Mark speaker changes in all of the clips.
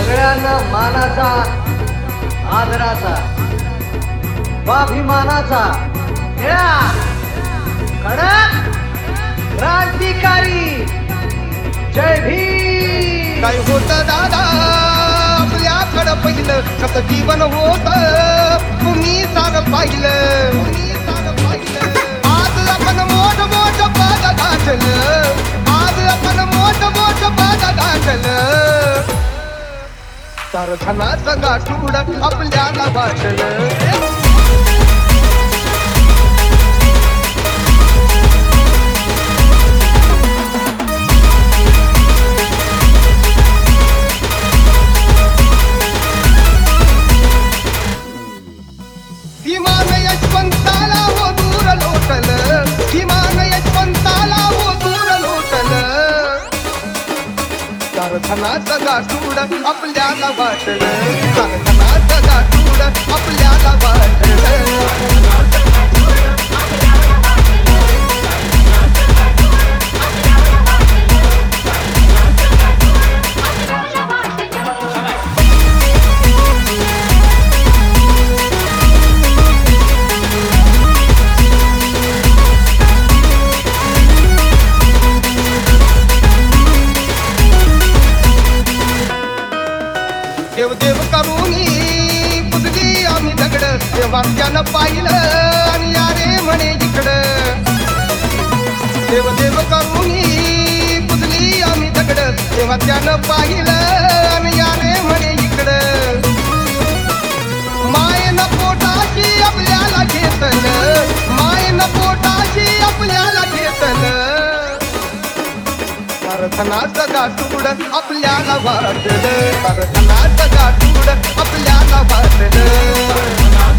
Speaker 1: सगळ्यांना मानाचा, आदराचा, स्वाभिमानाचा, निळा, कडक, क्रांतिकारी, जय भीम.
Speaker 2: काय होत दादा आपल्याकडं पहिलं कसं जीवन होत तुम्ही सार पाहिलं. आज आपण मोठ मोठ पद गाठलं, आज आपण मोठ मोठ पद गाठलं. कारखानाचं गाठूड आपल्याला वाटलं. किमान यशवंताला हो दूर लोटलं, किमान यशवंताला हो दूर लोटलं. कारखानाचं गाठूड आपल्याला वाटलं, कारखानाचं गाठूड आपल्याला वाटलं. देव देव करूनी पुजली आम्ही दगड, तेव्हा त्यानं पाहिलं आणि यारे म्हणे इकडं. देव देव करूनी पुजली आम्ही दगड, तेव्हा त्यानं पाहिलं आणि यारे म्हणे इकडं. मायेनं पोटाशी आपल्याला घेतलं, मायेनं पोटाशी आपल्याला घेतलं. कारखानाचं गाठूड आपल्याला वाटलं, कारखानाचं गाठूड आपल्याला वाटलं.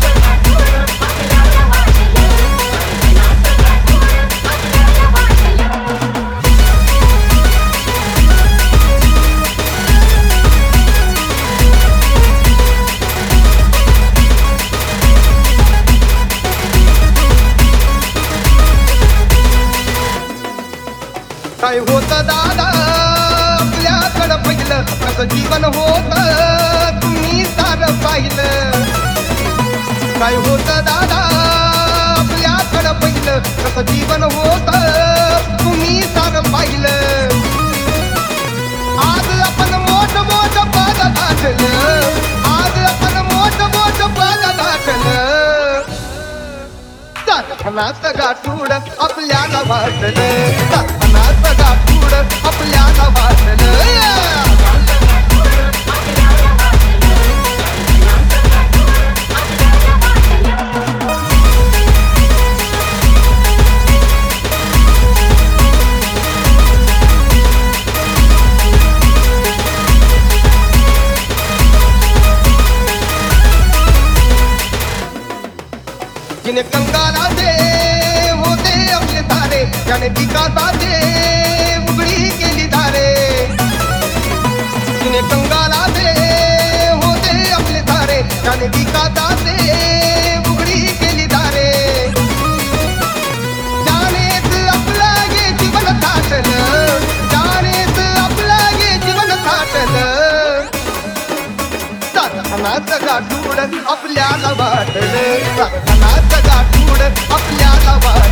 Speaker 2: काय होत दादा आपल्याकडं पहिलं कसं जीवन होत तुम्ही सार पाहिलं. काय होत दादा आपल्याकडं पहिलं कसं जीवन होत तुम्ही सार पाहिलं. आज आपण मोठ मोठ पद गाठलं, आज आपण मोठ मोठ पद गाठलं. कारखानाचं गाठूड आपल्याला वाटलं, कारखानाचं गाठूड आपल्याला वाटलं. जिने कंगालाचे होते आपले तारे, त्याने विकासाचे उघडी केली दारे. जिने कंगालाचे होते आपले तारे, त्याने विकासाचे उघडी केली दारे. त्यानेच आपलं हे जीवन थाटलं, त्यानेच आपलं हे जीवन थाटलं. कारखानाचं गाठूड आपल्याला वाटलं, कारखानाचं गाठूड आपल्याला वाटलं.